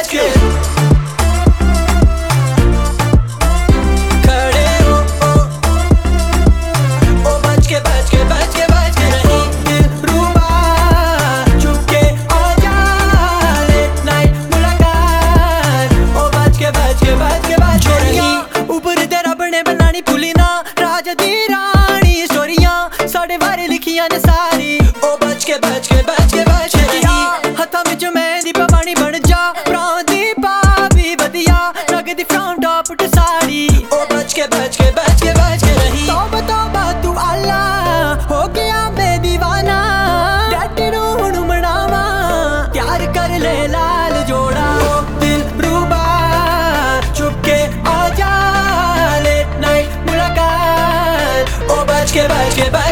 बच के खड़े हो, ओ बच के बच के बच के बच के नहीं दिलरुबा, चुपके आ जा लेट नाइट मुलाकात, ओ बच के बच के बच के बच के नहीं ऊपर तेरा बने बनानी भूली ना राजा दी रानी स्टोरियां साढ़े बारे लिखियां ने सारी, ओ बच के बच के बच के बच के नहीं हथा विच मैं दी पानी बन जा प्राण दी भाभी वधिया लगदी फ्रॉम टॉप टू साड़ी, ओ बच के बच के बच के बच के नहीं तौबा तू आला हो गया मैं दीवाना डैडी नू हुण मनावा प्यार कर ले लाल जोड़ा, ओ दिलरुबा चुपके आ जा लेट नाइट मुलाकात, ओ बच के